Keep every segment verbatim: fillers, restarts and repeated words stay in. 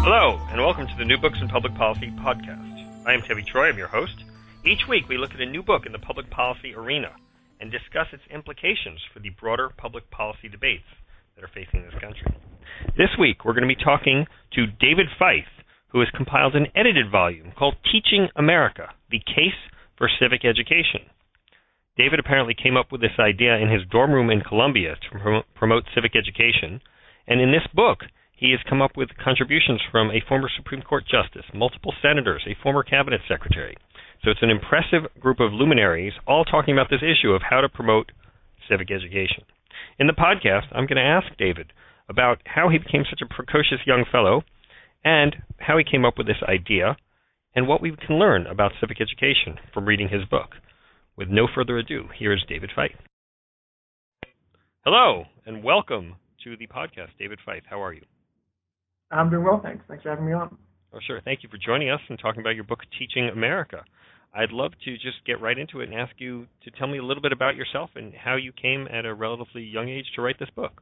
Hello, and welcome to the New Books in Public Policy podcast. I am Tevi Troy, I'm your host. Each week we look at a new book in the public policy arena and discuss its implications for the broader public policy debates that are facing this country. This week we're going to be talking to David Feith, who has compiled an edited volume called Teaching America, The Case for Civic Education. David apparently came up with this idea in his dorm room in Columbia to prom- promote civic education, and in this book he has come up with contributions from a former Supreme Court justice, multiple senators, a former cabinet secretary. So it's an impressive group of luminaries all talking about this issue of how to promote civic education. In the podcast, I'm going to ask David about how he became such a precocious young fellow and how he came up with this idea and what we can learn about civic education from reading his book. With no further ado, here is David Feith. Hello, and welcome to the podcast. David Feith, how are you? I'm doing well, thanks. Thanks for having me on. Oh, sure. Thank you for joining us and talking about your book, Teaching America. I'd love to just get right into it and ask you to tell me a little bit about yourself and how you came at a relatively young age to write this book.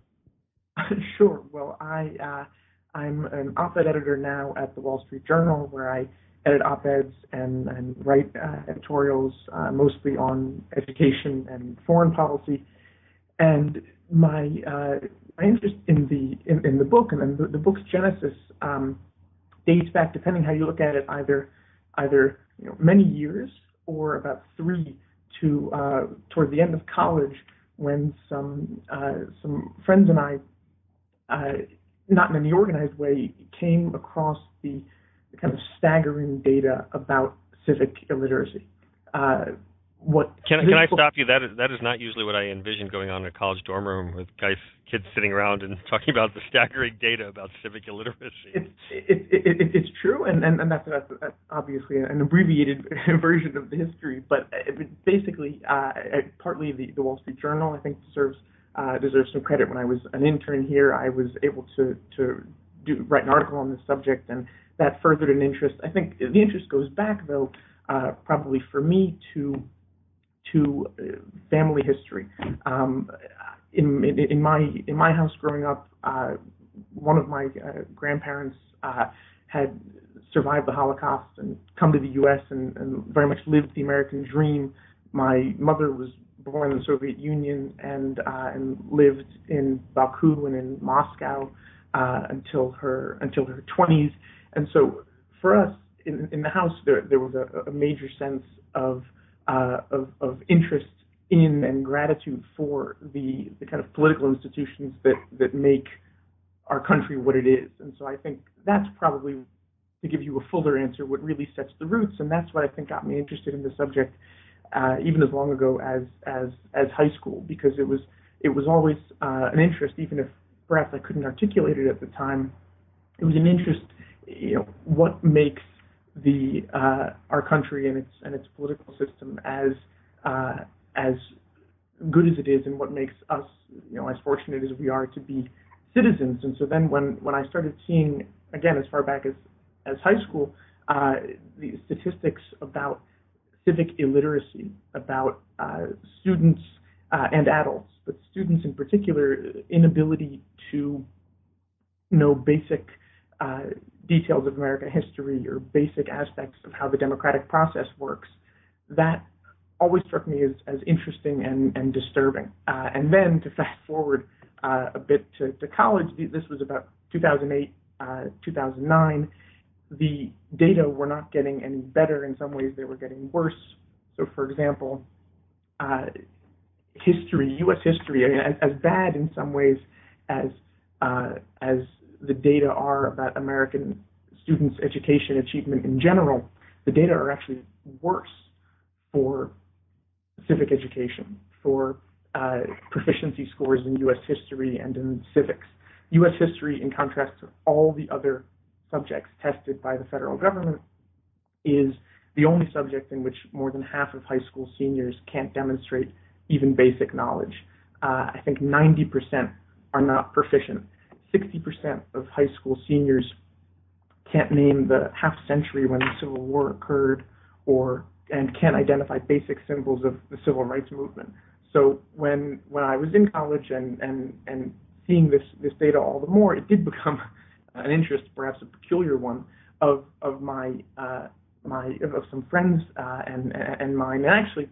Sure. Well, I, uh, I'm an op-ed editor now at the Wall Street Journal, where I edit op-eds and, and write uh, editorials uh, mostly on education and foreign policy. And my uh, my interest in the in, in the book and then the, the book's genesis um, dates back, depending how you look at it, either either you know many years or about three to uh, toward the end of college, when some uh, some friends and I, uh, not in any organized way, came across the, the kind of staggering data about civic illiteracy. Uh, What can can I stop you? That is that is not usually what I envision going on in a college dorm room with guys, kids sitting around and talking about the staggering data about civic illiteracy. It's it, it, it, it's true, and, and, and that's, that's obviously an abbreviated version of the history. But basically, uh, partly the, the Wall Street Journal, I think, deserves uh, deserves some credit. When I was an intern here, I was able to to do write an article on this subject, and that furthered an interest. I think the interest goes back, though, uh, probably for me to. to family history. Um, in, in, in my in my house growing up, uh, one of my uh, grandparents uh, had survived the Holocaust and come to the U S and, and very much lived the American dream. My mother was born in the Soviet Union and uh, and lived in Baku and in Moscow uh, until her until her twenties. And so for us in, in the house, there there was a, a major sense of Uh, of, of interest in and gratitude for the, the kind of political institutions that, that make our country what it is. And so I think that's probably, to give you a fuller answer, what really sets the roots, and that's what I think got me interested in the subject uh, even as long ago as as as high school, because it was it was always uh, an interest, even if perhaps I couldn't articulate it at the time. It was an interest, you know, what makes the uh, our country and its and its political system as uh, as good as it is, and what makes us, you know, as fortunate as we are to be citizens. And so then when, when I started seeing, again, as far back as, as high school, uh, the statistics about civic illiteracy, about uh, students uh, and adults, but students in particular, inability to know basic uh, details of American history or basic aspects of how the democratic process works, that always struck me as, as interesting and, and disturbing. Uh, and then to fast forward uh, a bit to, to college, this was about two thousand eight, uh, two thousand nine, the data were not getting any better. In some ways, they were getting worse. So, for example, uh, history, U S history, I mean, as, as bad in some ways as uh, as the data are about American students' education achievement in general, the data are actually worse for civic education, for uh, proficiency scores in U S history and in civics. U S history, in contrast to all the other subjects tested by the federal government, is the only subject in which more than half of high school seniors can't demonstrate even basic knowledge. Uh, I think ninety percent are not proficient. sixty percent of high school seniors can't name the half century when the Civil War occurred, or and can't identify basic symbols of the civil rights movement. So when when I was in college and and and seeing this this data all the more, it did become an interest, perhaps a peculiar one, of of my uh, my of some friends uh, and and mine. And actually,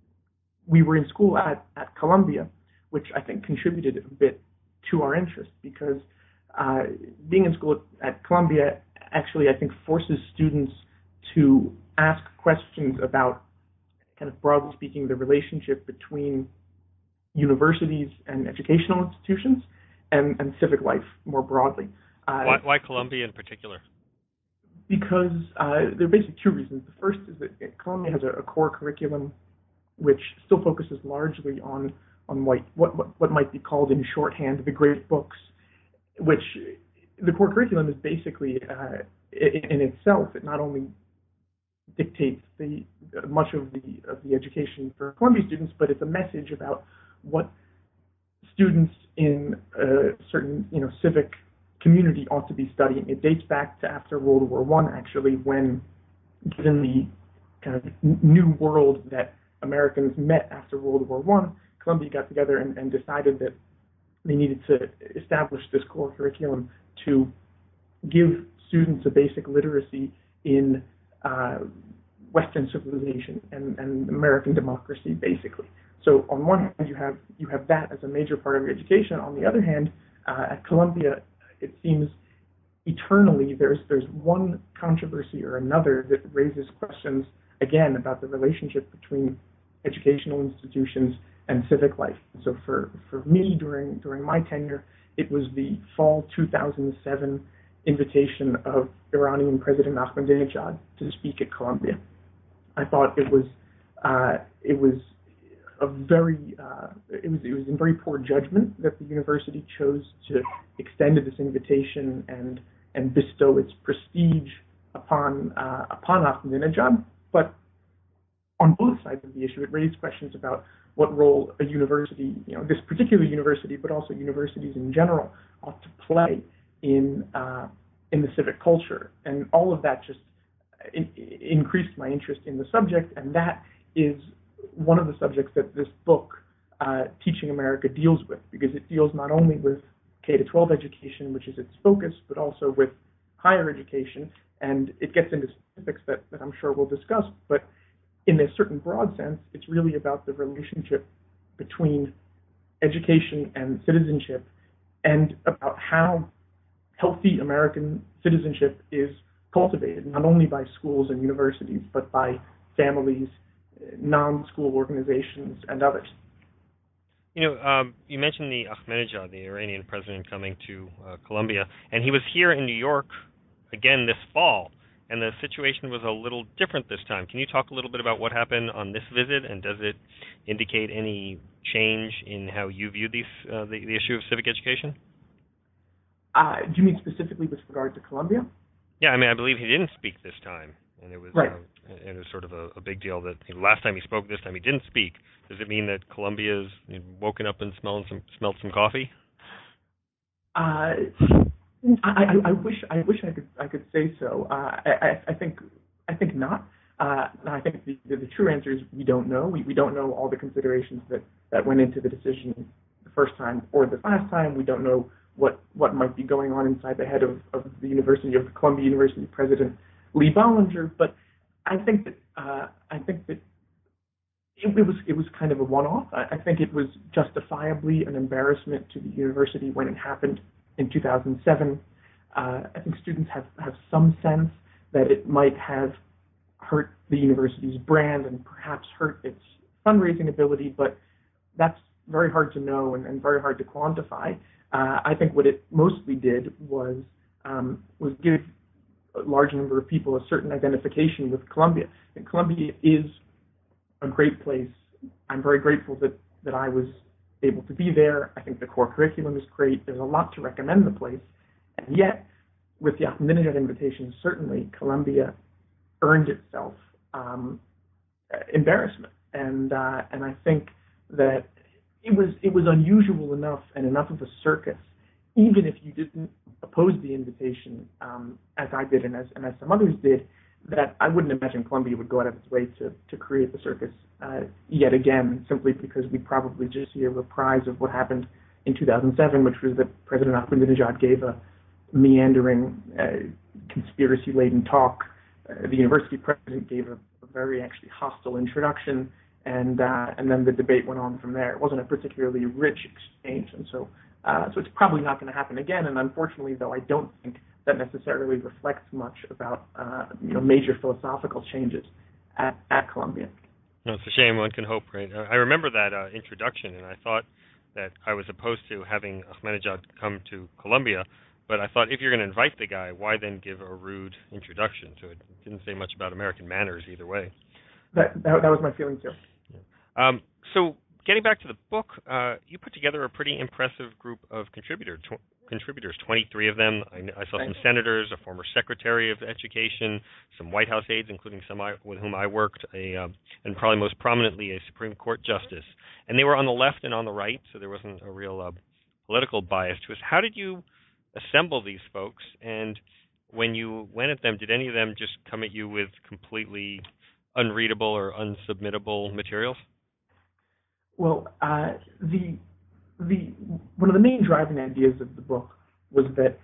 we were in school at, at Columbia, which I think contributed a bit to our interest, because uh, being in school at, at Columbia actually, I think, forces students to ask questions about, kind of broadly speaking, the relationship between universities and educational institutions and, and civic life more broadly. Uh, why, why Columbia in particular? Because uh, there are basically two reasons. The first is that Columbia has a, a core curriculum which still focuses largely on on what, what what might be called in shorthand the great books, which the core curriculum is basically uh, in, in itself. It not only dictates the much of the of the education for Columbia students, but it's a message about what students in a certain you know civic community ought to be studying. It dates back to after World War One, actually, when, given the kind of new world that Americans met after World War One, Columbia got together and, and decided that they needed to establish this core curriculum to give students a basic literacy in uh, Western civilization and, and American democracy, basically. So on one hand, you have you have that as a major part of your education. On the other hand, uh, at Columbia, it seems eternally there's there's one controversy or another that raises questions again about the relationship between educational institutions and civic life. So for, for me during during my tenure, it was the fall two thousand seven invitation of Iranian President Ahmadinejad to speak at Columbia. I thought it was uh, it was a very uh, it was it was in very poor judgment that the university chose to extend this invitation and and bestow its prestige upon uh, upon Ahmadinejad. But on both sides of the issue, it raised questions about what role a university, you know, this particular university, but also universities in general, ought to play in uh, in the civic culture, and all of that just in, increased my interest in the subject, and that is one of the subjects that this book, uh, Teaching America, deals with, because it deals not only with K to twelve education, which is its focus, but also with higher education, and it gets into specifics that, that I'm sure we'll discuss, but in a certain broad sense, it's really about the relationship between education and citizenship, and about how healthy American citizenship is cultivated, not only by schools and universities, but by families, non-school organizations, and others. You know, um, you mentioned the Ahmadinejad, the Iranian president, coming to uh, Columbia, and he was here in New York again this fall, and the situation was a little different this time. Can you talk a little bit about what happened on this visit, and does it indicate any change in how you view these, uh, the, the issue of civic education? Uh, do you mean specifically with regard to Columbia? Yeah, I mean, I believe he didn't speak this time, and it was right. uh, and it was sort of a, a big deal that you know, last time he spoke, this time he didn't speak. Does it mean that Columbia's you know, woken up and smelling some smelled some coffee? Uh, I, I, I wish I wish I could I could say so. Uh, I, I, I think I think not. Uh, I think the, the, the true answer is we don't know. We we don't know all the considerations that, that went into the decision the first time or the last time. We don't know what, what might be going on inside the head of, of the University of Columbia University President Lee Bollinger. But I think that uh, I think that it, it was it was kind of a one-off. I, I think it was justifiably an embarrassment to the university when it happened in two thousand seven. Uh, I think students have, have some sense that it might have hurt the university's brand and perhaps hurt its fundraising ability, but that's very hard to know and, and very hard to quantify. Uh, I think what it mostly did was um, was give a large number of people a certain identification with Columbia. And Columbia is a great place. I'm very grateful that, that I was able to be there. I think the core curriculum is great. There's a lot to recommend the place. And yet, with the Ahmadinejad invitation, certainly Columbia earned itself um, embarrassment. And uh, and I think that it was it was unusual enough and enough of a circus, even if you didn't oppose the invitation, um, as I did and as and as some others did, that I wouldn't imagine Columbia would go out of its way to, to create the circus uh, yet again, simply because we'd probably just see a reprise of what happened in two thousand seven, which was that President Ahmadinejad gave a meandering, uh, conspiracy-laden talk. Uh, the university president gave a, a very actually hostile introduction, and uh, and then the debate went on from there. It wasn't a particularly rich exchange, and so uh, so it's probably not going to happen again. And unfortunately, though, I don't think that necessarily reflects much about uh, you know major philosophical changes at, at Columbia. No, it's a shame. One can hope, right? I remember that uh, introduction, and I thought that I was opposed to having Ahmadinejad come to Columbia, but I thought if you're going to invite the guy, why then give a rude introduction? So it didn't say much about American manners either way. That that, that was my feeling too. Yeah. Um, so getting back to the book, uh, you put together a pretty impressive group of contributors. Tw- contributors, twenty-three of them. I, I saw some senators, a former Secretary of Education, some White House aides, including some I, with whom I worked, a uh, and probably most prominently a Supreme Court justice. And they were on the left and on the right, so there wasn't a real uh, political bias to us. How did you assemble these folks? And when you went at them, did any of them just come at you with completely unreadable or unsubmittable materials? Well, uh, the the one of the main driving ideas of the book was that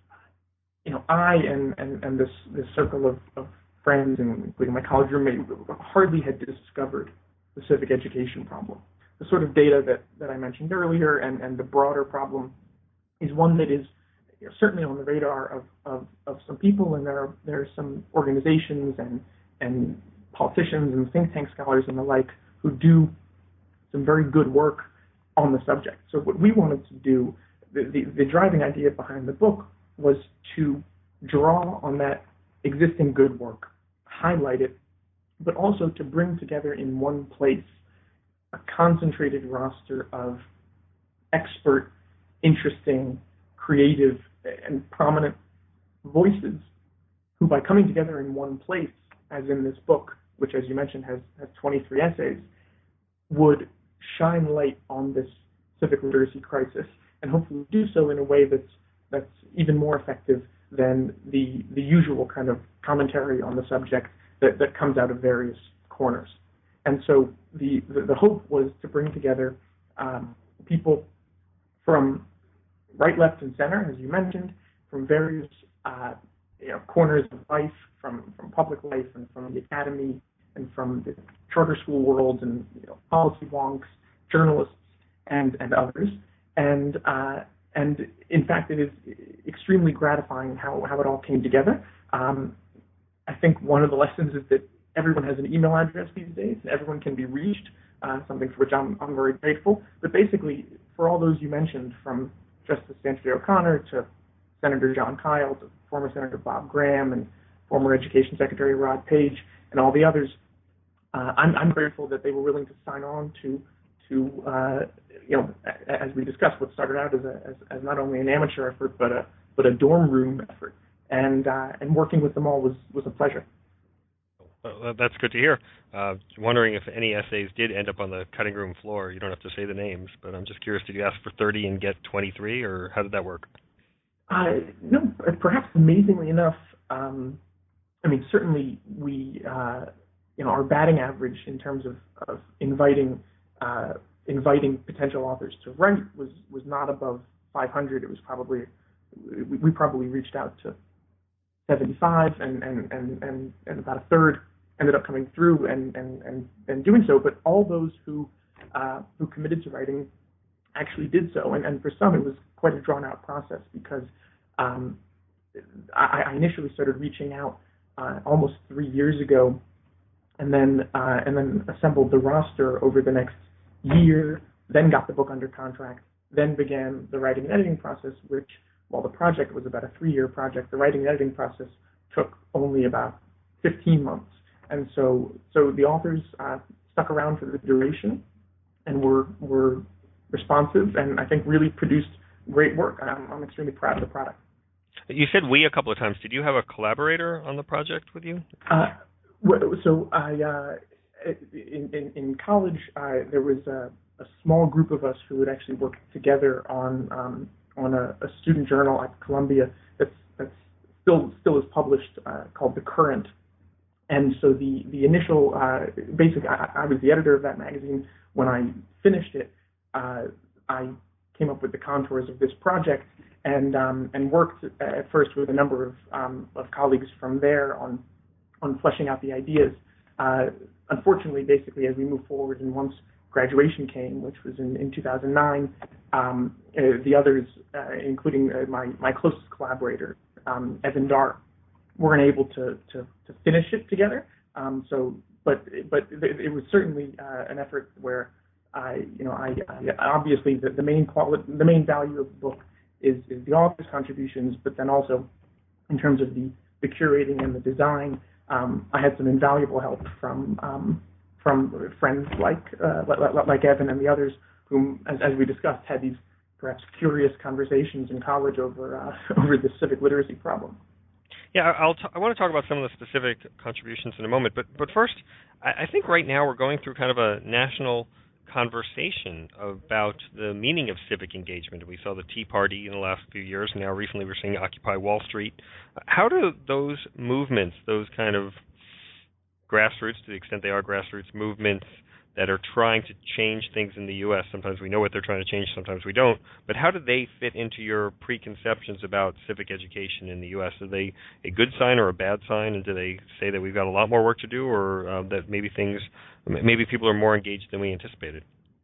you know I and and, and this this circle of, of friends, including my college roommate, hardly had discovered the civic education problem. The sort of data that, that I mentioned earlier and, and the broader problem is one that is you know, certainly on the radar of, of, of some people, and there are there are some organizations and and politicians and think tank scholars and the like who do some very good work on the subject. So what we wanted to do, the, the, the driving idea behind the book was to draw on that existing good work, highlight it, but also to bring together in one place a concentrated roster of expert, interesting, creative, and prominent voices who, by coming together in one place, as in this book, which, as you mentioned, has, has twenty-three essays, would shine light on this civic literacy crisis, and hopefully do so in a way that's that's even more effective than the the usual kind of commentary on the subject that, that comes out of various corners. And so the, the, the hope was to bring together um, people from right, left, and center, as you mentioned, from various uh, you know, corners of life, from, from public life and from the academy and from the charter school world and you know, policy wonks, journalists, and, and others. And uh, and in fact, it is extremely gratifying how, how it all came together. Um, I think one of the lessons is that everyone has an email address these days, and everyone can be reached, uh, something for which I'm, I'm very grateful. But basically, for all those you mentioned, from Justice Sandra O'Connor to Senator Jon Kyl to former Senator Bob Graham and former Education Secretary Rod Page and all the others, uh, I'm, I'm grateful that they were willing to sign on to, to uh, you know, as we discussed, what started out as, a, as, as not only an amateur effort but a but a dorm room effort, and uh, and working with them all was, was a pleasure. Well, that's good to hear. Uh, wondering if any essays did end up on the cutting room floor. You don't have to say the names, but I'm just curious, did you ask for thirty and get twenty-three, or how did that work? Uh, no, perhaps amazingly enough, um, I mean, certainly we, uh, you know, our batting average in terms of, of inviting uh, inviting potential authors to write was, was not above five hundred. It was probably, we, we probably reached out to seventy-five, and, and, and, and, and about a third ended up coming through and, and, and, and doing so. But all those who uh, who committed to writing actually did so. And, and for some, it was quite a drawn-out process because um, I, I initially started reaching out uh, almost three years ago, and then uh, and then assembled the roster over the next year, then got the book under contract, then began the writing and editing process, which, while the project was about a three-year project, the writing and editing process took only about fifteen months. And so so the authors uh, stuck around for the duration and were were responsive, and I think really produced great work. I'm, I'm extremely proud of the product. You said we a couple of times. Did you have a collaborator on the project with you? Uh, so I, uh, in, in, in college, uh, there was a, a small group of us who would actually work together on um, on a, a student journal at Columbia that's, that's still still is published uh, called The Current. And so the the initial, uh, basically, I, I was the editor of that magazine. When I finished it, uh, I came up with the contours of this project, and um, and worked at first with a number of um, of colleagues from there on on fleshing out the ideas. Uh, unfortunately, basically, as we move forward, and once graduation came, which was in, in two thousand nine, um, uh, the others, uh, including uh, my my closest collaborator, um, Evan Dar, weren't able to to, to finish it together. Um, so, but but it was certainly uh, an effort where I, you know, I, I obviously the, the main quality, the main value of the book is is the author's contributions, but then also in terms of the the curating and the design, um, I had some invaluable help from um, from friends like, uh, like like Evan and the others, whom, as, as we discussed, had these perhaps curious conversations in college over uh, over the civic literacy problem. Yeah, I'll t- I want to talk about some of the specific contributions in a moment, but but first, I, I think right now we're going through kind of a national conversation about the meaning of civic engagement. We saw the Tea Party in the last few years, and now recently we're seeing Occupy Wall Street. How do those movements, those kind of grassroots, to the extent they are grassroots movements that are trying to change things in the U S, sometimes we know what they're trying to change, sometimes we don't, but how do they fit into your preconceptions about civic education in the U S? Are they a good sign or a bad sign, and do they say that we've got a lot more work to do, or uh, that maybe things, maybe people are more engaged than we anticipated?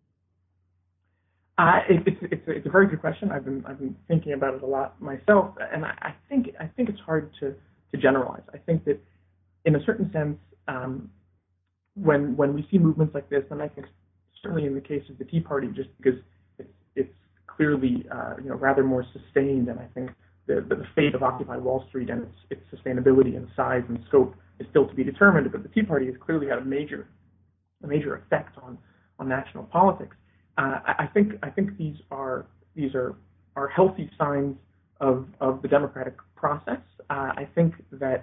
Uh, it, it's, it's, it's a very good question. I've been I've been thinking about it a lot myself, and I, I think I think it's hard to, to generalize. I think that in a certain sense, um, when when we see movements like this, and I think certainly in the case of the Tea Party, just because it's it's clearly uh, you know rather more sustained, and I think the, the fate of Occupy Wall Street and its its sustainability and size and scope is still to be determined. But the Tea Party has clearly had a major a major effect on on national politics. Uh, I, I think I think these are these are are healthy signs of of the democratic process. Uh, I think that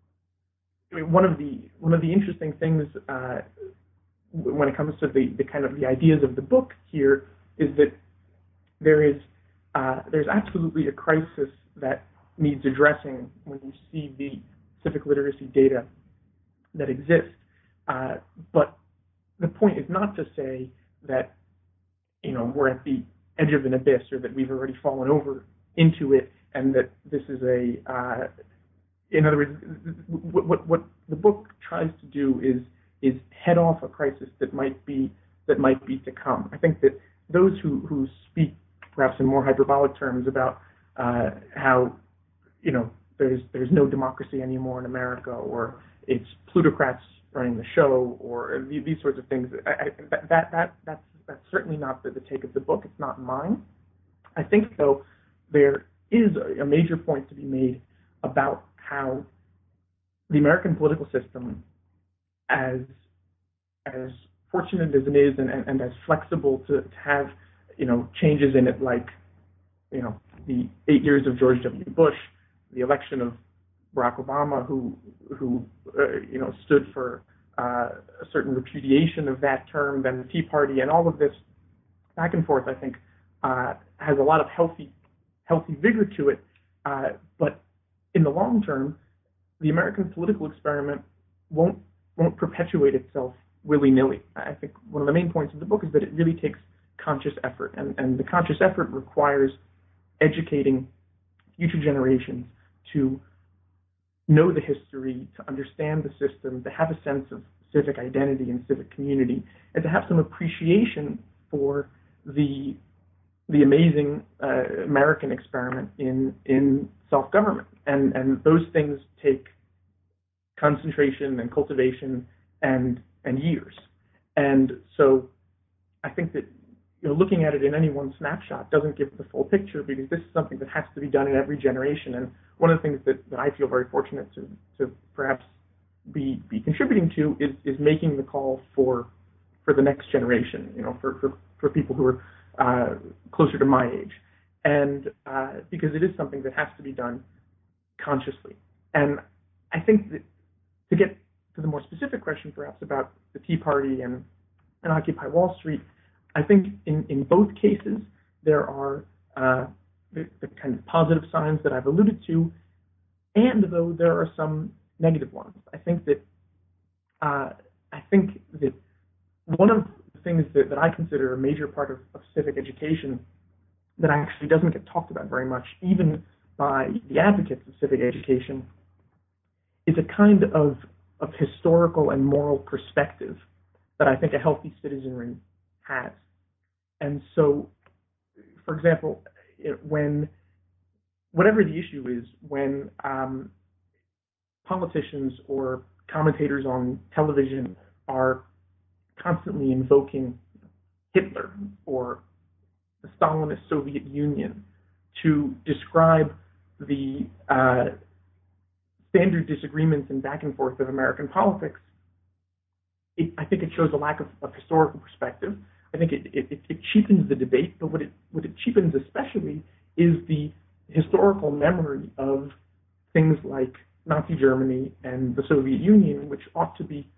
I mean, one of the one of the interesting things uh, when it comes to the, the kind of the ideas of the book here is that there is uh, there's absolutely a crisis that needs addressing when you see the civic literacy data that exists. Uh, but the point is not to say that you know we're at the edge of an abyss, or that we've already fallen over into it, and that this is a uh, in other words, what, what, what the book tries to do is is head off a crisis that might be that might be to come. I think that those who, who speak perhaps in more hyperbolic terms about uh, how you know there's there's no democracy anymore in America, or it's plutocrats running the show, or these, these sorts of things, I, I, that that that that's that's certainly not the, the take of the book. It's not mine. I think though there is a, a major point to be made about how the American political system, as as fortunate as it is, and, and, and as flexible to, to have, you know, changes in it, like, you know, the eight years of George W. Bush, the election of Barack Obama, who who uh, you know stood for uh, a certain repudiation of that term, then the Tea Party, and all of this back and forth, I think, uh, has a lot of healthy healthy vigor to it, uh, but in the long term, the American political experiment won't won't perpetuate itself willy-nilly. I think one of the main points of the book is that it really takes conscious effort, and, and the conscious effort requires educating future generations to know the history, to understand the system, to have a sense of civic identity and civic community, and to have some appreciation for the the amazing uh, American experiment in in self-government. And and those things take concentration and cultivation and and years. And so I think that you know, looking at it in any one snapshot doesn't give the full picture, because this is something that has to be done in every generation. And one of the things that, that I feel very fortunate to to perhaps be be contributing to is is making the call for for the next generation, you know, for for, for people who are uh, closer to my age. And uh, because it is something that has to be done consciously. And I think that to get to the more specific question perhaps about the Tea Party and, and Occupy Wall Street, I think in, in both cases there are uh, the, the kind of positive signs that I've alluded to, and though there are some negative ones. I think that uh, I think that one of the things that, that I consider a major part of, of civic education that actually doesn't get talked about very much, even by the advocates of civic education, is a kind of, of historical and moral perspective that I think a healthy citizenry has. And so, for example, it, when, whatever the issue is, when um, politicians or commentators on television are constantly invoking Hitler or the Stalinist Soviet Union to describe the uh, standard disagreements and back and forth of American politics, it, I think it shows a lack of, of historical perspective. I think it, it, it cheapens the debate, but what it, what it cheapens especially is the historical memory of things like Nazi Germany and the Soviet Union, which ought to be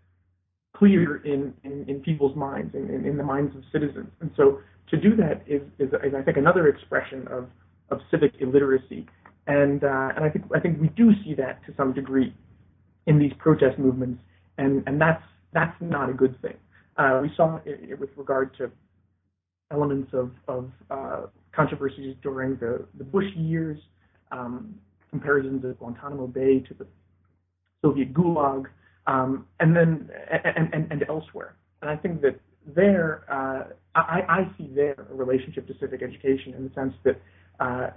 clear in, in, in people's minds, in, in, in the minds of citizens. And so to do that is, is, is I think, another expression of, of civic illiteracy. And, uh, and I think I think we do see that to some degree in these protest movements, and, and that's, that's not a good thing. Uh, we saw it, it with regard to elements of, of uh, controversies during the, the Bush years, um, comparisons of Guantanamo Bay to the Soviet Gulag, um, and then and, and, and elsewhere. And I think that there, uh, I, I see there a relationship to civic education in the sense that uh,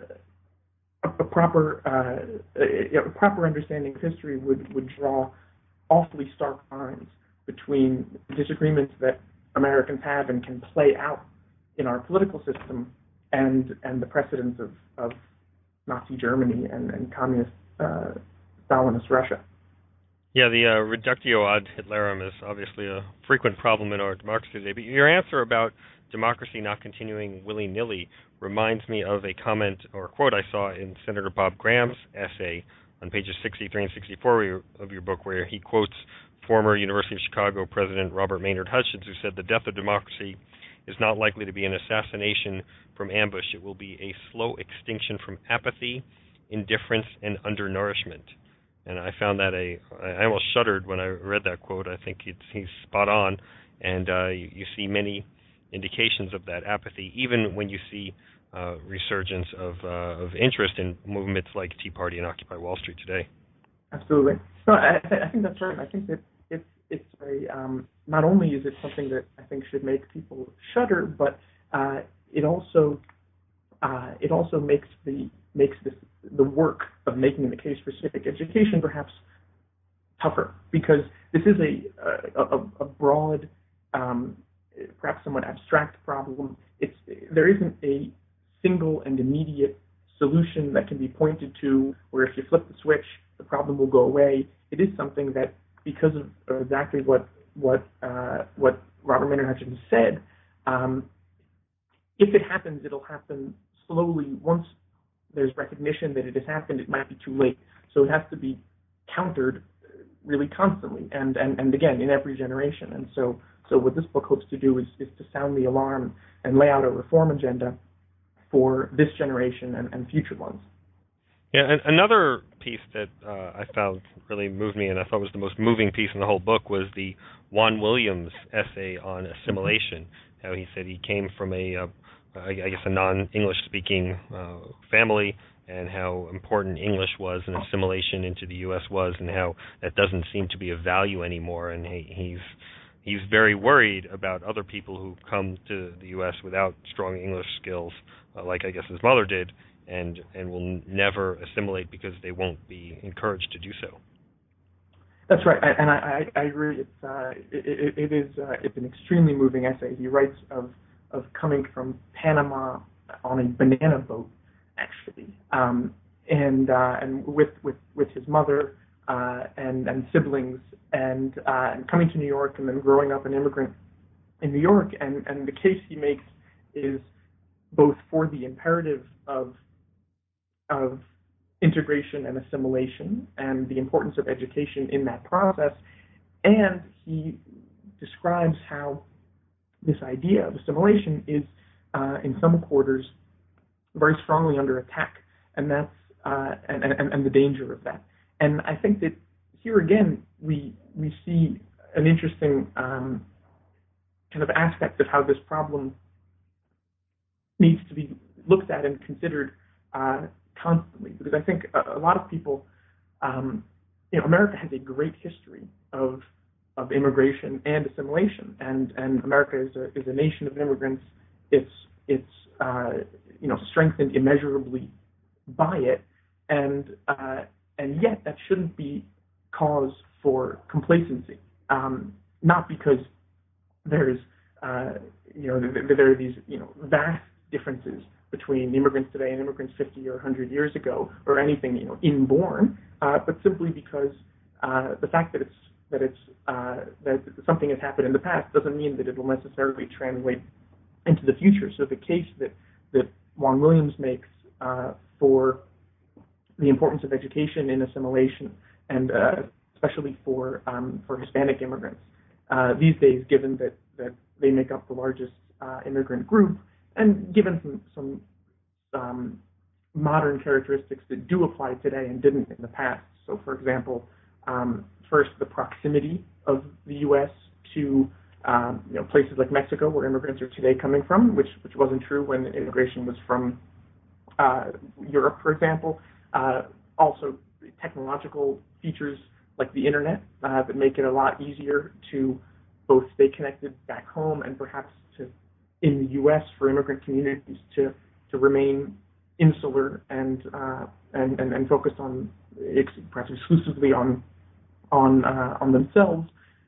a, a proper uh, a, a proper understanding of history would, would draw awfully stark lines between disagreements that Americans have and can play out in our political system and and the precedents of, of Nazi Germany and, and communist uh, Stalinist Russia. Yeah, the uh, reductio ad Hitlerum is obviously a frequent problem in our democracy today. But your answer about democracy not continuing willy-nilly reminds me of a comment or quote I saw in Senator Bob Graham's essay on pages sixty-three and sixty-four of your book, where he quotes former University of Chicago President Robert Maynard Hutchins, who said, "The death of democracy is not likely to be an assassination from ambush. It will be a slow extinction from apathy, indifference, and undernourishment." And I found that a, I almost shuddered when I read that quote. I think it's, he's spot on, and uh, you, you see many indications of that apathy, even when you see uh, resurgence of uh, of interest in movements like Tea Party and Occupy Wall Street today. Absolutely. No, I, I think that's right. I think that it's it's a um, not only is it something that I think should make people shudder, but uh, it also uh, it also makes the makes this the work of making the case for civic education perhaps tougher, because this is a a, a broad, um, perhaps somewhat abstract problem. It's there isn't a single and immediate solution that can be pointed to where if you flip the switch, the problem will go away. It is something that, because of exactly what what uh, what Robert Maynard Hutchins said, um, if it happens, it'll happen slowly. Once there's recognition that it has happened, it might be too late. So it has to be countered really constantly, and, and, and again, in every generation. And so so what this book hopes to do is, is to sound the alarm and lay out a reform agenda for this generation and, and future ones. Yeah, and another piece that uh, I found really moved me, and I thought was the most moving piece in the whole book, was the Juan Williams essay on assimilation. How he said he came from a, uh, I guess, a non-English speaking uh, family, and how important English was and assimilation into the U S was, and how that doesn't seem to be of value anymore. And he, he's he's very worried about other people who come to the U S without strong English skills, uh, like I guess his mother did, and and will never assimilate because they won't be encouraged to do so. That's right, and I, I, I agree. It's uh, it, it is uh, it's an extremely moving essay. He writes of of coming from Panama on a banana boat, actually, um, and uh, and with, with, with his mother uh, and and siblings, and uh, and coming to New York, and then growing up an immigrant in New York. And, and the case he makes is both for the imperative of of integration and assimilation and the importance of education in that process, and he describes how this idea of assimilation is, uh, in some quarters, very strongly under attack, and that's uh, and, and, and the danger of that. And I think that here again we we see an interesting um, kind of aspect of how this problem needs to be looked at and considered uh, constantly. Because I think a, a lot of people, um, you know, America has a great history of of immigration and assimilation, and, and America is a is a nation of immigrants. It's it's uh, you know strengthened immeasurably by it, and uh, and yet that shouldn't be cause for complacency. Um, not because there's uh, you know there, there are these you know vast differences between immigrants today and immigrants fifty or one hundred years ago, or anything you know inborn, uh, but simply because uh, the fact that it's that it's uh, that something has happened in the past doesn't mean that it will necessarily translate into the future. So the case that that Juan Williams makes uh, for the importance of education in assimilation, and uh, especially for um, for Hispanic immigrants uh, these days, given that that they make up the largest uh, immigrant group, and given some some um, modern characteristics that do apply today and didn't in the past. So, for example, um, first, the proximity of the U S to um, you know, places like Mexico, where immigrants are today coming from, which which wasn't true when immigration was from uh, Europe, for example. Uh, also, technological features like the internet uh, that make it a lot easier to both stay connected back home and perhaps to in the U S for immigrant communities to to remain insular and uh, and, and and focused on ex- perhaps exclusively on on uh, on themselves.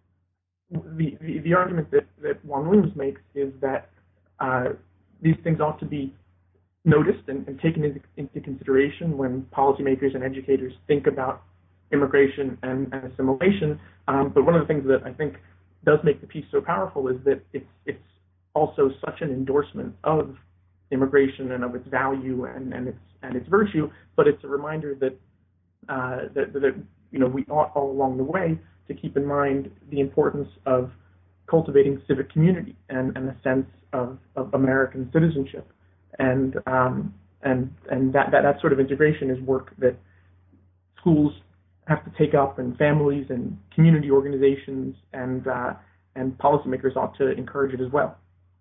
The, the the argument that, that Juan Williams makes is that uh, these things ought to be noticed and, and taken into, into consideration when policymakers and educators think about immigration and, and assimilation. Um, but one of the things that I think does make the piece so powerful is that it's it's also such an endorsement of immigration and of its value and, and its and its virtue. But it's a reminder that uh, that that you know we ought all along the way to keep in mind the importance of cultivating civic community and, and a sense of, of American citizenship. And um, and and that, that that sort of integration is work that schools have to take up, and families and community organizations and uh, and policymakers ought to encourage it as well.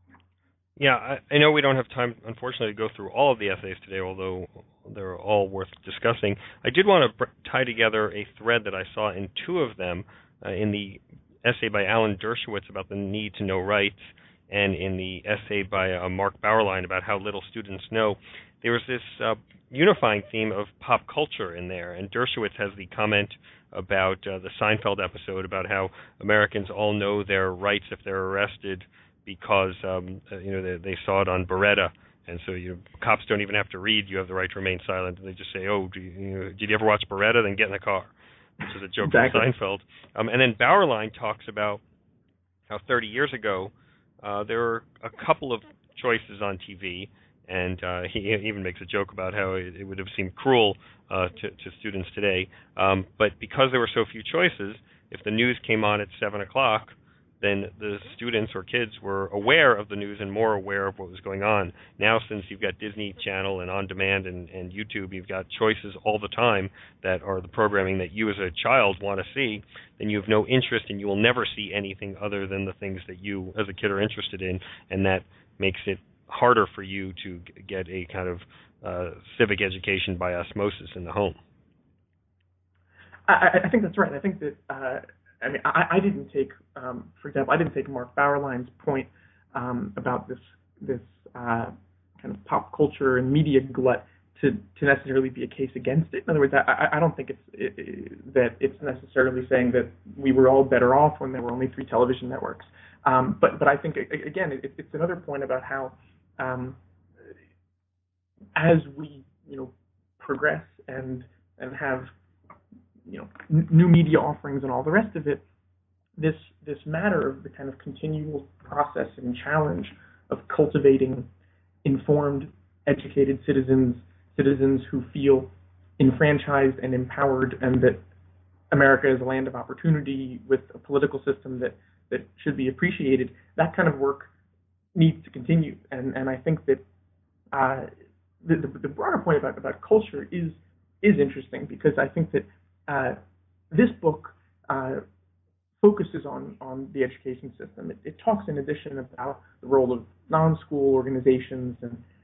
Yeah, I, I know we don't have time, unfortunately, to go through all of the essays today, although they're all worth discussing. I did want to tie together a thread that I saw in two of them, uh, in the essay by Alan Dershowitz about the need to know rights, and in the essay by uh, Mark Bauerlein about how little students know. There was this uh, unifying theme of pop culture in there, and Dershowitz has the comment about uh, the Seinfeld episode about how Americans all know their rights if they're arrested because um, uh, you know they, they saw it on Beretta, and so you cops don't even have to read. You have the right to remain silent. And they just say, "Oh, do you, you know, did you ever watch Beretta? Then get in the car," which is a joke Exactly. from Seinfeld. Um, and then Bauerlein talks about how thirty years ago uh, there were a couple of choices on T V, and uh, he even makes a joke about how it, it would have seemed cruel uh, to, to students today. Um, but because there were so few choices, if the news came on at seven o'clock, then the students or kids were aware of the news and more aware of what was going on. Now, since you've got Disney Channel and On Demand and, and YouTube, you've got choices all the time that are the programming that you as a child want to see, then you have no interest and you will never see anything other than the things that you as a kid are interested in, and that makes it harder for you to get a kind of uh, civic education by osmosis in the home. I, I think that's right. I think that uh, I mean, I, I didn't take, um, for example, I didn't take Mark Bauerlein's point um, about this this uh, kind of pop culture and media glut to, to necessarily be a case against it. In other words, I, I don't think it's it, it, that it's necessarily saying that we were all better off when there were only three television networks. Um, but but I think again, it, it's another point about how um, as we you know progress and and have you know, n- new media offerings and all the rest of it, this this matter of the kind of continual process and challenge of cultivating informed, educated citizens, citizens who feel enfranchised and empowered, and that America is a land of opportunity with a political system that, that should be appreciated, that kind of work needs to continue. And and I think that uh, the, the the broader point about, about culture is is interesting, because I think that Uh, this book uh, focuses on, on the education system. It, it talks in addition about the role of non-school organizations and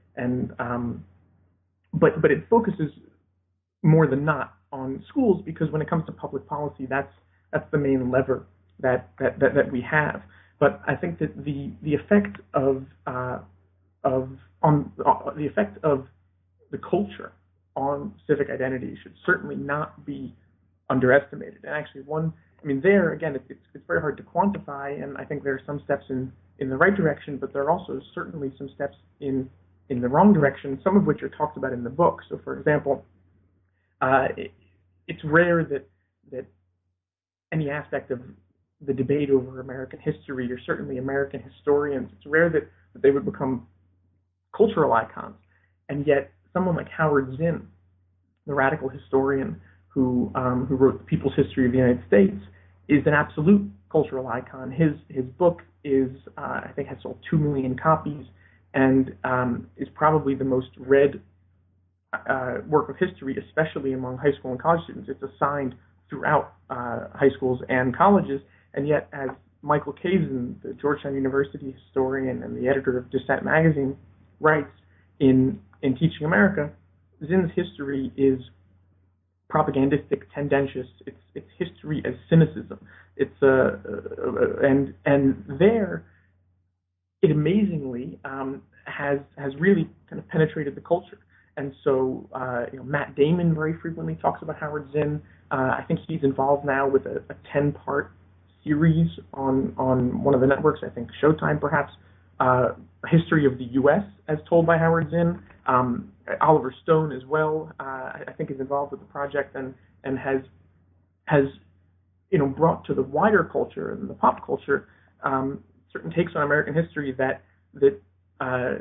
and um, but but it focuses more than not on schools, because when it comes to public policy, that's that's the main lever that that, that, that we have. But I think that the the effect of uh, of on uh, the effect of the culture on civic identity should certainly not be underestimated. And actually, one, I mean, there again, it, it's it's very hard to quantify, and I think there are some steps in, in the right direction, but there are also certainly some steps in in the wrong direction, some of which are talked about in the book. So, for example, uh, it, it's rare that that any aspect of the debate over American history, or certainly American historians, it's rare that, that they would become cultural icons. And yet, someone like Howard Zinn, the radical historian who um, who wrote The People's History of the United States, is an absolute cultural icon. His his book is, uh, I think, has sold two million copies, and um, is probably the most read uh, work of history, especially among high school and college students. It's assigned throughout uh, high schools and colleges, and yet, as Michael Kazin, the Georgetown University historian and the editor of Dissent magazine, writes in in Teaching America, Zinn's history is propagandistic, tendentious. It's it's history as cynicism. It's uh, uh and and there, it amazingly um, has has really kind of penetrated the culture. And so, uh, you know, Matt Damon very frequently talks about Howard Zinn. Uh, I think he's involved now with a, a ten-part series on on one of the networks. I think Showtime, perhaps. Uh, history of the U S as told by Howard Zinn. Um, Oliver Stone as well, uh, I think, is involved with the project, and and has has you know brought to the wider culture and the pop culture um, certain takes on American history that that uh,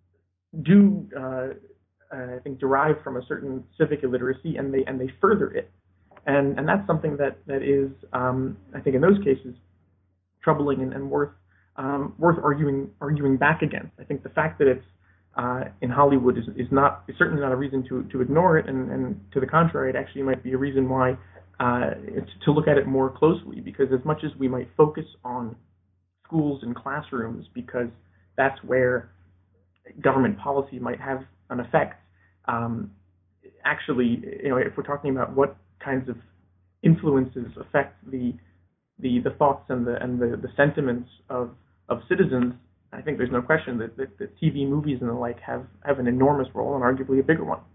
do uh, I think derive from a certain civic illiteracy, and they and they further it, and and that's something that that is um, I think in those cases troubling and, and worth um, worth arguing arguing back against. I think the fact that it's uh, in Hollywood is is not is certainly not a reason to to ignore it, and, and to the contrary, it actually might be a reason why uh, it's to look at it more closely, because as much as we might focus on schools and classrooms because that's where government policy might have an effect, um, actually, you know, if we're talking about what kinds of influences affect the the, the thoughts and the and the, the sentiments of, of citizens, I think there's no question that, that, that T V, movies, and the like have, have an enormous role, and arguably a bigger one.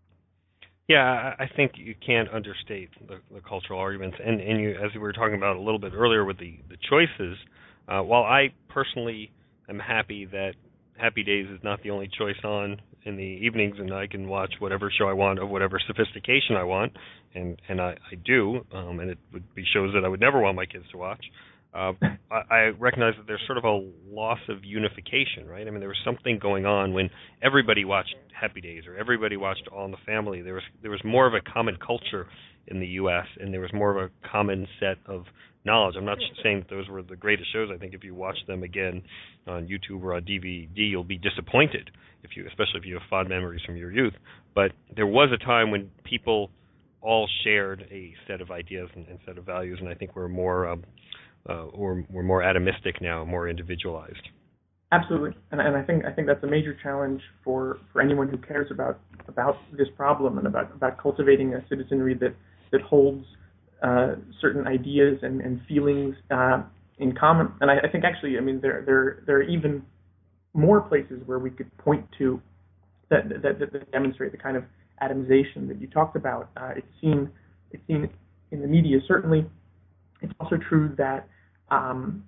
Yeah, I think you can't understate the, the cultural arguments. And, and you, as we were talking about a little bit earlier with the, the choices, uh, while I personally am happy that Happy Days is not the only choice on in the evenings, and I can watch whatever show I want of whatever sophistication I want, and, and I, I do, um, and it would be shows that I would never want my kids to watch. Uh, I, I recognize that there's sort of a loss of unification, right? I mean, there was something going on when everybody watched Happy Days or everybody watched All in the Family. There was there was more of a common culture in the U S, and there was more of a common set of knowledge. I'm not saying that those were the greatest shows. I think if you watch them again on YouTube or on D V D, you'll be disappointed, if you, especially if you have fond memories from your youth. But there was a time when people all shared a set of ideas and, and set of values, and I think we're more um, uh, or we're more atomistic now, more individualized. Absolutely, and, and I think I think that's a major challenge for, for anyone who cares about about this problem and about, about cultivating a citizenry that that holds uh, certain ideas and, and feelings uh, in common. And I, I think actually, I mean, there there there are even more places where we could point to that that, that, that demonstrate the kind of atomization that you talked about. Uh, it's seen it's seen in the media, certainly. It's also true that um,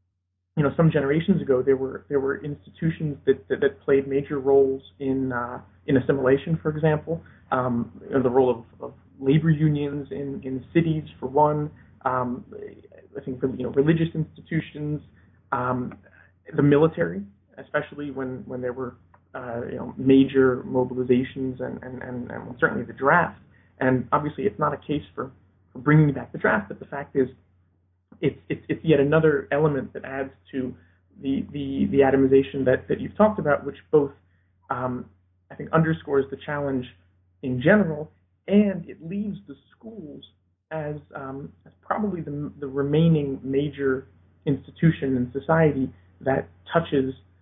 you know, some generations ago, there were there were institutions that that, that played major roles in uh, in assimilation, for example, um, you know, the role of, of labor unions in, in cities, for one. Um, I think you know religious institutions, um, the military, especially when, when there were uh, you know major mobilizations, and, and, and, and certainly the draft. And obviously, it's not a case for, for bringing back the draft, but the fact is, It's, it's it's yet another element that adds to the the, the atomization that, that you've talked about, which both um, I think underscores the challenge in general, and it leaves the schools as um, as probably the the remaining major institution in society that touches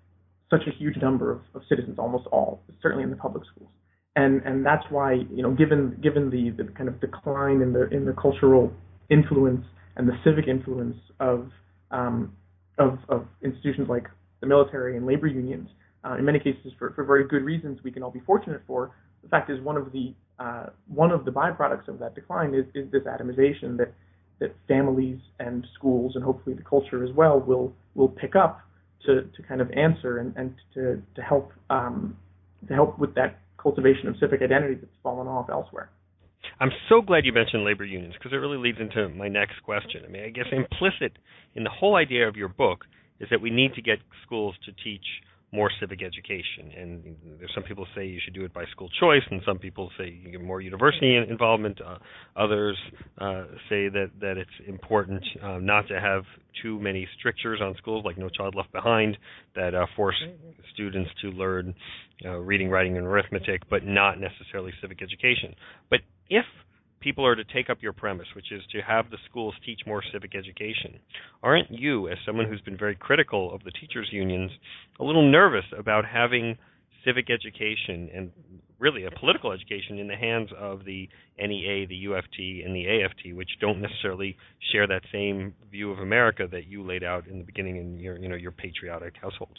such a huge number of, of citizens, almost all, certainly in the public schools. And and that's why, you know, given given the, the kind of decline in the in the cultural influence and the civic influence of um, of, of institutions like the military and labor unions, uh, in many cases for, for very good reasons we can all be fortunate for. The fact is, one of the uh, one of the byproducts of that decline is, is this atomization that that families and schools and hopefully the culture as well will will pick up to, to kind of answer and, and to to help um, to help with that cultivation of civic identity that's fallen off elsewhere. I'm so glad you mentioned labor unions, because it really leads into my next question. I mean, I guess implicit in the whole idea of your book is that we need to get schools to teach more civic education. And there's some people say you should do it by school choice, and some people say you get more university involvement. Uh, others uh, say that, that it's important uh, not to have too many strictures on schools, like No Child Left Behind, that uh, force students to learn uh, reading, writing, and arithmetic, but not necessarily civic education. But if people are to take up your premise, which is to have the schools teach more civic education, aren't you, as someone who's been very critical of the teachers' unions, a little nervous about having civic education and really a political education in the hands of the N E A, the U F T, and the A F T, which don't necessarily share that same view of America that you laid out in the beginning in your, you know, your patriotic household?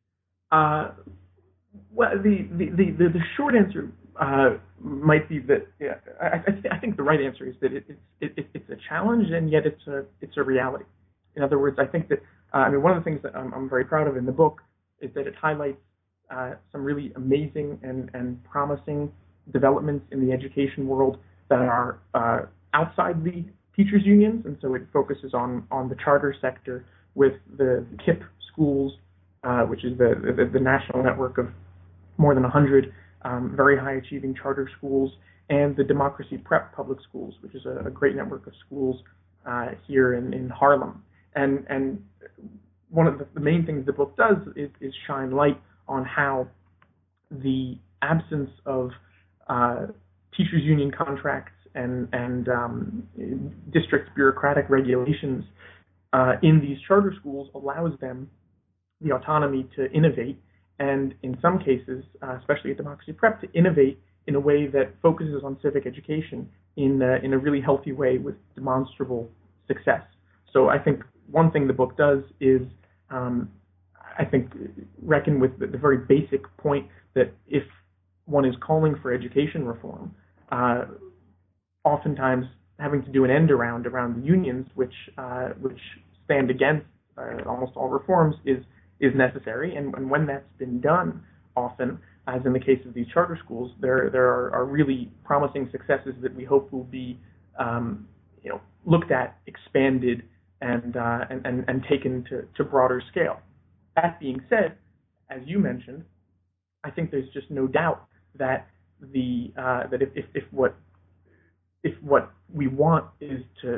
Uh, well, the, the, the, the short answer uh, might be that yeah, I, I, th- I think the right answer is that it, it's it, it's a challenge, and yet it's a it's a reality. In other words, I think that uh, I mean one of the things that I'm, I'm very proud of in the book is that it highlights uh, some really amazing and, and promising developments in the education world that are uh, outside the teachers unions, and so it focuses on on the charter sector with the K I P schools, uh, which is the, the the national network of more than one hundred um, very high-achieving charter schools, and the Democracy Prep public schools, which is a, a great network of schools uh, here in, in Harlem. And and one of the, the main things the book does is, is shine light on how the absence of uh, teachers union contracts and and um, district bureaucratic regulations uh, in these charter schools allows them the autonomy to innovate, and in some cases, uh, especially at Democracy Prep, to innovate in a way that focuses on civic education in uh, in a really healthy way with demonstrable success. So I think one thing the book does is, um, I think, reckon with the, the very basic point that if one is calling for education reform, uh, oftentimes having to do an end around around the unions, which uh, which stand against uh, almost all reforms, is is necessary, and, and when that's been done, often, as in the case of these charter schools, there there are, are really promising successes that we hope will be, um, you know, looked at, expanded, and uh, and, and and taken to, to broader scale. That being said, as you mentioned, I think there's just no doubt that the uh, that if, if if what if what we want is to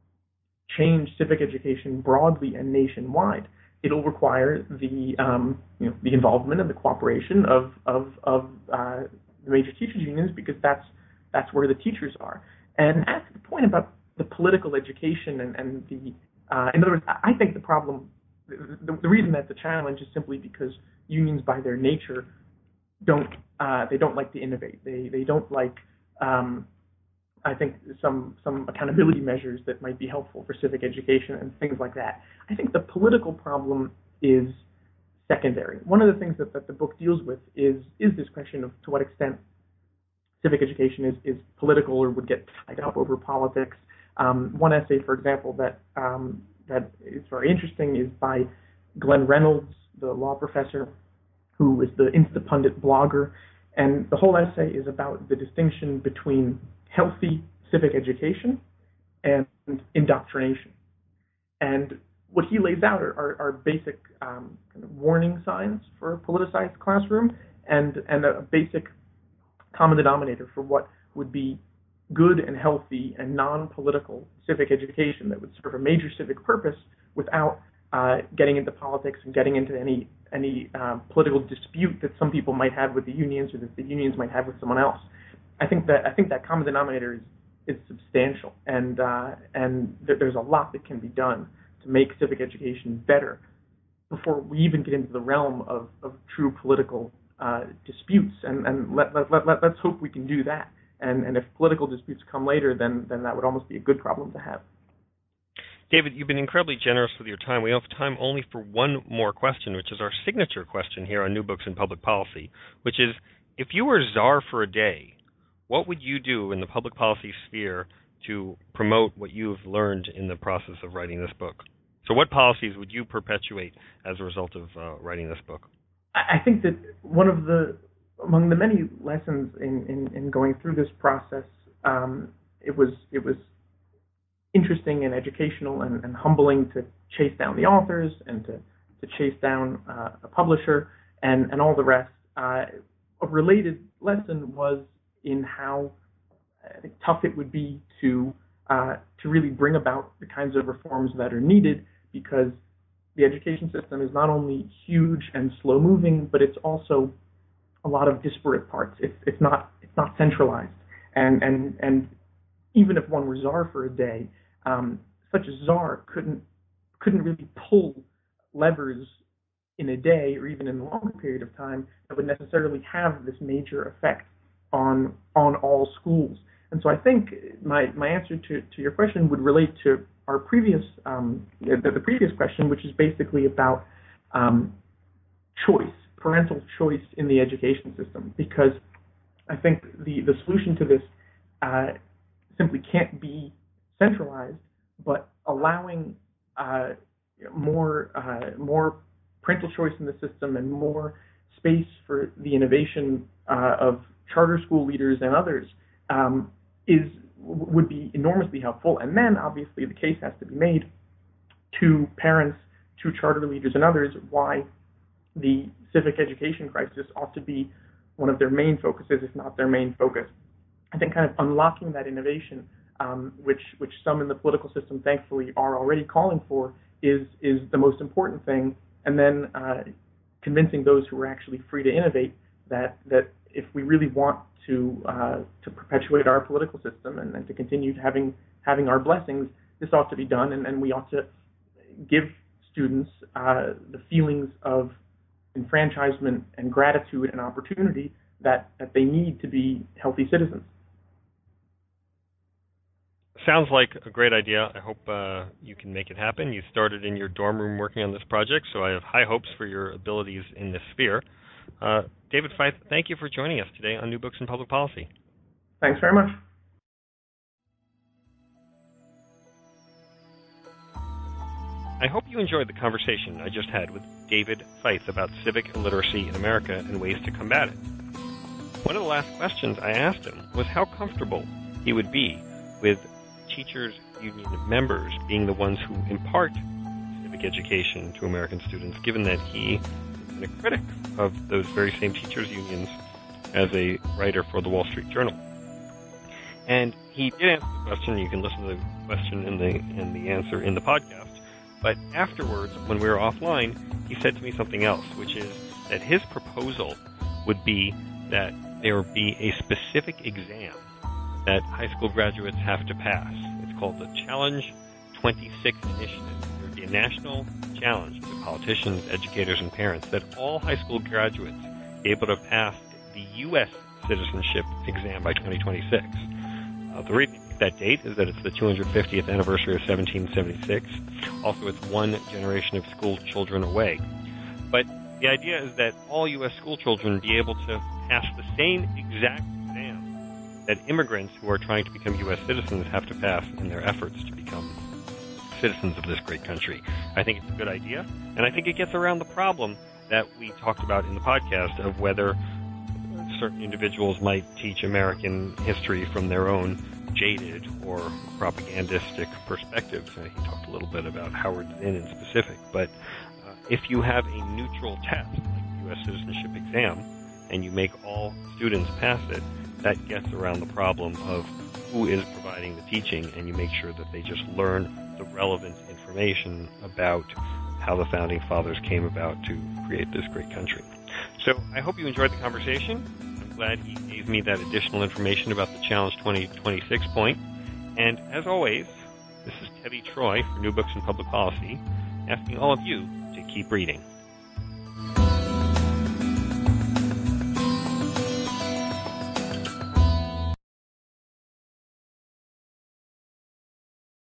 change civic education broadly and nationwide, it'll require the um, you know the involvement and the cooperation of of of uh, the major teachers unions, because that's that's where the teachers are. And as to the point about the political education and, and the uh, in other words, I think the problem, the, the reason that's a challenge is simply because unions by their nature don't uh, they don't like to innovate. They they don't like um, I think some some accountability measures that might be helpful for civic education and things like that. I think the political problem is secondary. One of the things that, that the book deals with is is this question of to what extent civic education is, is political or would get tied up over politics. Um, one essay, for example, that um, that is very interesting is by Glenn Reynolds, the law professor, who is the Instapundit blogger, and the whole essay is about the distinction between healthy civic education and indoctrination. And what he lays out are, are, are basic um, kind of warning signs for a politicized classroom, and, and a basic common denominator for what would be good and healthy and non-political civic education that would serve a major civic purpose without uh, getting into politics and getting into any any uh, political dispute that some people might have with the unions or that the unions might have with someone else. I think that I think that common denominator is is substantial, and uh, and th- there's a lot that can be done to make civic education better before we even get into the realm of, of true political uh, disputes. And, and let, let, let, let's hope we can do that. And, and if political disputes come later, then, then that would almost be a good problem to have. David, you've been incredibly generous with your time. We have time only for one more question, which is our signature question here on New Books in Public Policy, which is, if you were czar for a day, what would you do in the public policy sphere to promote what you've learned in the process of writing this book? So what policies would you perpetuate as a result of uh, writing this book? I think that one of the, among the many lessons in, in, in going through this process, um, it was it was interesting and educational and, and humbling to chase down the authors and to, to chase down uh, a publisher and, and all the rest. Uh, a related lesson was in how I think, tough it would be to uh, to really bring about the kinds of reforms that are needed, because the education system is not only huge and slow-moving, but it's also a lot of disparate parts. It's it's not it's not centralized, and and and even if one were czar for a day, um, such a czar couldn't couldn't really pull levers in a day or even in a longer period of time that would necessarily have this major effect on on all schools. And so I think my, my answer to, to your question would relate to our previous um, the, the previous question, which is basically about um, choice, parental choice in the education system, because I think the, the solution to this uh, simply can't be centralized, but allowing uh, more uh, more parental choice in the system and more space for the innovation uh, of charter school leaders and others um, is would be enormously helpful. And then, obviously, the case has to be made to parents, to charter leaders and others, why the civic education crisis ought to be one of their main focuses, if not their main focus. I think kind of unlocking that innovation, um, which which some in the political system, thankfully, are already calling for, is is the most important thing. And then uh, convincing those who are actually free to innovate that that if we really want to uh, to perpetuate our political system and, and to continue having having our blessings, this ought to be done, and, and we ought to give students uh, the feelings of enfranchisement and gratitude and opportunity that, that they need to be healthy citizens. Sounds like a great idea. I hope uh, you can make it happen. You started in your dorm room working on this project, so I have high hopes for your abilities in this sphere. Uh, David Feith, thank you for joining us today on New Books in Public Policy. Thanks very much. I hope you enjoyed the conversation I just had with David Feith about civic illiteracy in America and ways to combat it. One of the last questions I asked him was how comfortable he would be with teachers' union members being the ones who impart civic education to American students, given that he has been a critic of those very same teachers' unions as a writer for the Wall Street Journal. And he did answer the question. You can listen to the question and the, and the answer in the podcast. But afterwards, when we were offline, he said to me something else, which is that his proposal would be that there would be a specific exam that high school graduates have to pass. It's called the Challenge twenty-six Initiative. There would be a national challenge to politicians, educators, and parents that all high school graduates be able to pass the U S citizenship exam by twenty twenty-six. Uh, the reason that date is that it's the two hundred fiftieth anniversary of seventeen seventy-six. Also, it's one generation of school children away. But the idea is that all U S school children be able to pass the same exact exam that immigrants who are trying to become U S citizens have to pass in their efforts to become citizens of this great country. I think it's a good idea, and I think it gets around the problem that we talked about in the podcast of whether certain individuals might teach American history from their own jaded or propagandistic perspectives. Uh, he talked a little bit about Howard Zinn in specific, but uh, if you have a neutral test, like the U S citizenship exam, and you make all students pass it, that gets around the problem of who is providing the teaching, and you make sure that they just learn the relevant information about how the Founding Fathers came about to create this great country. So I hope you enjoyed the conversation. I'm glad he gave me that additional information about the Challenge twenty twenty-six point. And as always, this is Tevi Troy for New Books in Public Policy, asking all of you to keep reading.